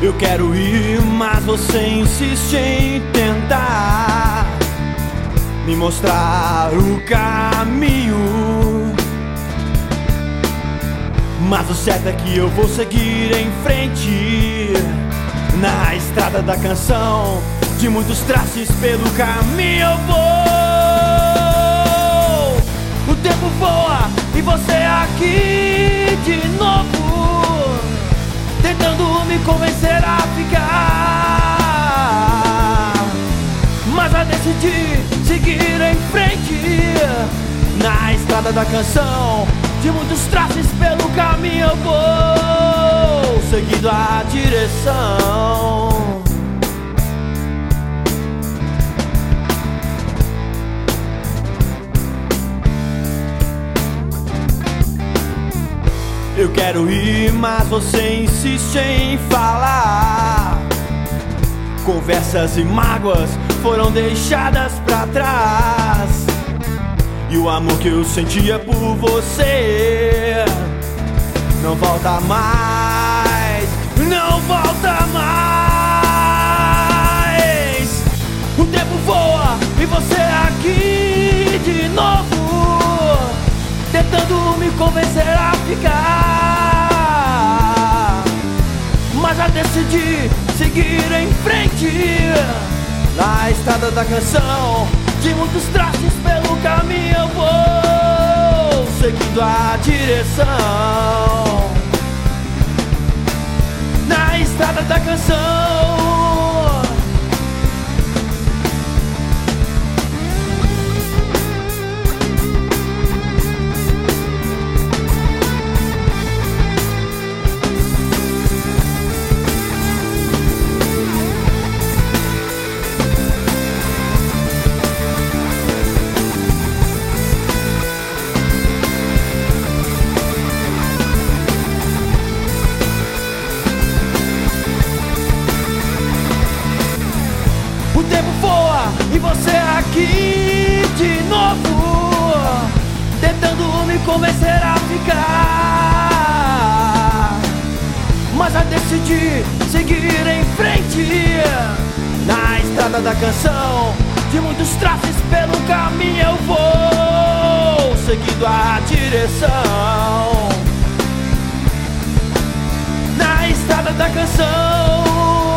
Eu quero ir, mas você insiste em tentar me mostrar o caminho. Mas o certo é que eu vou seguir em frente na estrada da canção, de muitos traços pelo caminho eu vou. O tempo voa e você aqui de novo, tentando me convencer a ficar. Mas eu decidi seguir em frente na estrada da canção, de muitos traços pelo caminho eu vou, seguindo a direção. Eu quero ir, mas você insiste em falar. Conversas e mágoas foram deixadas pra trás, e o amor que eu sentia por você não volta mais, não volta mais. O tempo voa e você aqui de novo, tentando me convencer a ficar. Mas já decidi seguir em frente na estrada da canção, de muitos traços pelo caminho eu vou, seguindo a direção. Na estrada da canção. O tempo voa e você aqui de novo, tentando me convencer a ficar. Mas já decidi seguir em frente na estrada da canção, de muitos traços pelo caminho eu vou, seguindo a direção. Na estrada da canção.